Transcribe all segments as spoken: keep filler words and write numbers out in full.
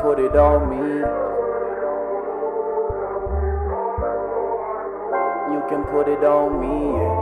put it on me. You can put it on me, yeah.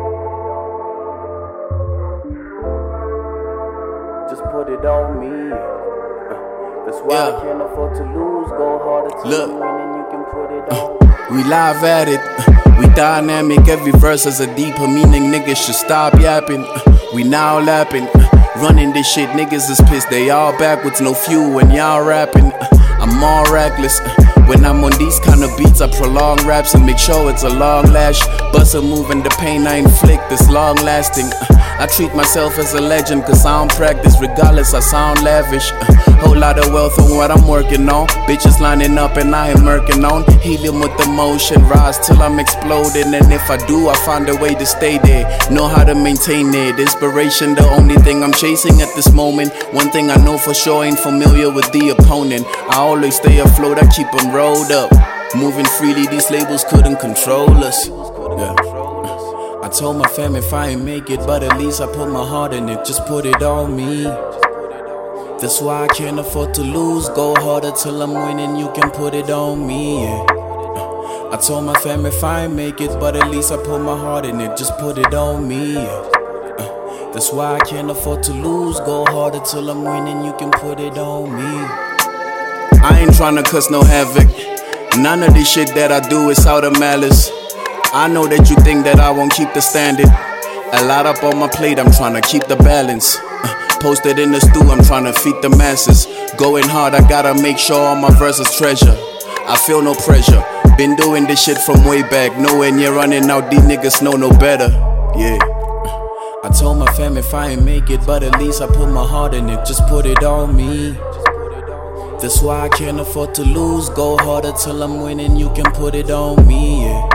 Just put it on me, yeah. uh, That's why yeah. I can't afford to lose. Go harder to Look. win and you can put it on me. We live at it, we dynamic, every verse has a deeper meaning. Niggas should stop yapping, we now lapping. Running this shit, niggas is pissed, they all backwards, no fuel when y'all rapping. I'm all reckless. When I'm on these kind of beats, I prolong raps and make sure it's a long lash. Bust a move and the pain I inflict is long lasting. I treat myself as a legend cause I don't practice. Regardless, I sound lavish. Whole lot of wealth on what I'm working on. Bitches lining up and I am murking on. Helium with the motion, rise till I'm exploding. And if I do, I find a way to stay there. Know how to maintain it. Inspiration, the only thing I'm chasing at this moment. One thing I know for sure, ain't familiar with the opponent. I always stay afloat, I keep them rolled up. Moving freely, these labels couldn't control us. Yeah. I told my fam if I ain't make it, but at least I put my heart in it. Just put it on me. That's why I can't afford to lose. Go harder till I'm winning, you can put it on me, yeah. I told my fam if I ain't make it, but at least I put my heart in it. Just put it on me, yeah. That's why I can't afford to lose. Go harder till I'm winning, you can put it on me. I ain't tryna cause no havoc. None of this shit that I do is out of malice. I know that you think that I won't keep the standard. A lot up on my plate, I'm tryna keep the balance. uh, Posted in the stew, I'm tryna feed the masses. Going hard, I gotta make sure all my verses treasure. I feel no pressure. Been doing this shit from way back. Knowing you're running out, these niggas know no better. Yeah. I told my fam if I ain't make it, but at least I put my heart in it. Just put it on me. That's why I can't afford to lose. Go harder till I'm winning, you can put it on me, yeah.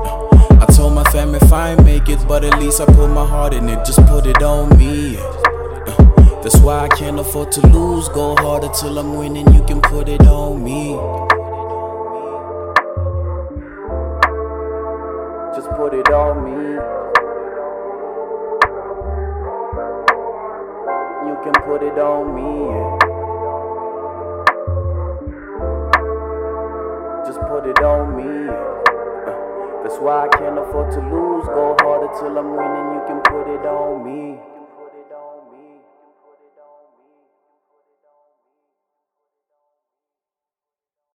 I told my fam if I ain't make it, but at least I put my heart in it. Just put it on me, yeah. That's why I can't afford to lose. Go harder till I'm winning, you can put it on me. Just put it on me. You can put it on me, yeah. Just put it on me, uh, that's why I can't afford to lose. Go harder till I'm winning, you can put it on me.